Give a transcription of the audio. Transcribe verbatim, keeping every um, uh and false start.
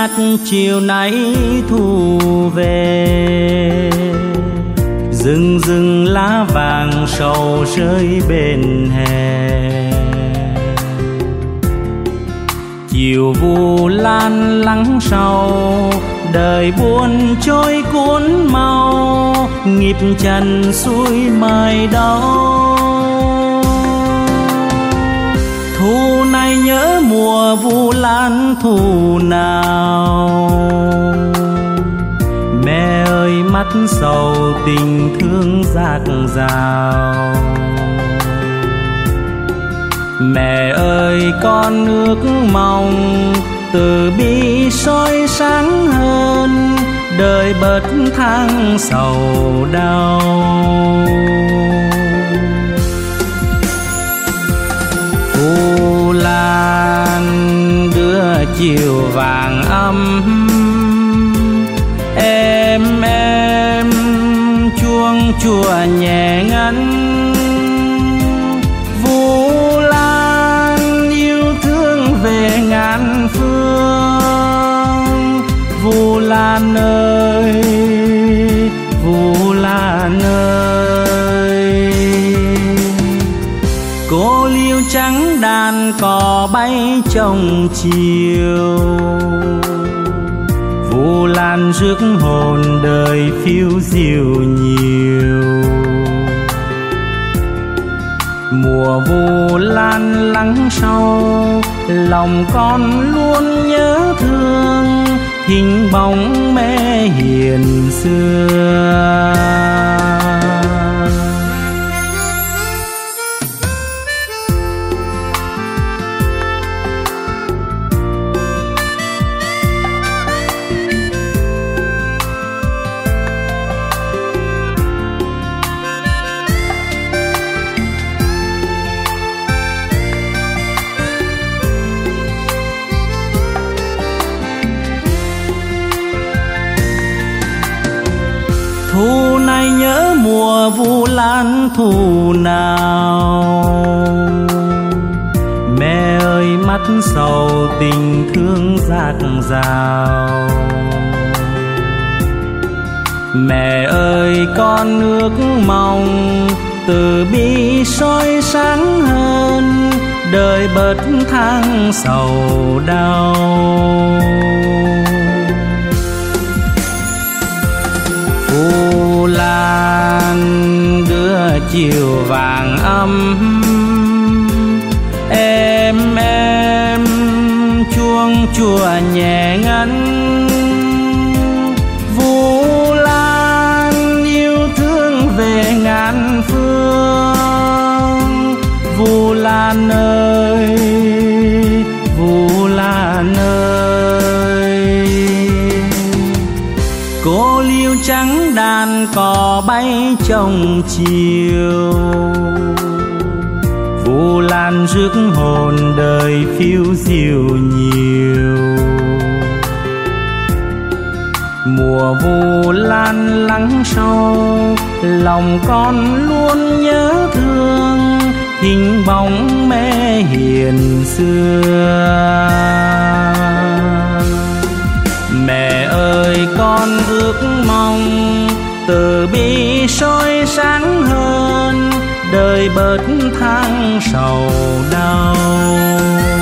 nhạt chiều nay thu về, rừng rừng lá vàng sầu rơi bên hè. Chiều vu lan lắng sầu, đời buồn trôi cuốn mau, nhịp chân xuôi mai đau. Thu này nhớ mùa vu lan thu nào, mẹ ơi mắt sầu tình thương dạt dào. Mẹ ơi con ước mong từ bi soi sáng hơn, đời bớt tháng sầu đau. Vu lan đưa chiều vàng ấm, em em chuông chùa nhẹ ngân. Vu lan yêu thương về ngàn phương, Vu lan ơi, Vu lan ơi. Cô liêu trắng đàn cò bay trong chiều, Vu lan rước hồn đời phiêu diêu nhiều. Mùa vu lan lắng sâu, lòng con luôn nhớ thương hình bóng mẹ hiền xưa. Thu này nhớ mùa vu lan thu nào, mẹ ơi mắt sầu tình thương dạt dào. Mẹ ơi con ước mong từ bi soi sáng hơn, đời bớt tháng sầu đau. Vu lan đưa chiều vàng ấm, em em chuông chùa nhẹ ngân. Vu lan yêu thương về ngàn phương, Vu lan ơi, Vu lan ơi. Cô liêu trắng đàn cò bay trong chiều, Vu lan rước hồn đời phiêu diêu nhiều. Mùa vu lan lắng sâu, lòng con luôn nhớ thương hình bóng mẹ hiền xưa. Mẹ ơi con ước mong từ bi soi sáng hơn, đời bớt tháng sầu đau.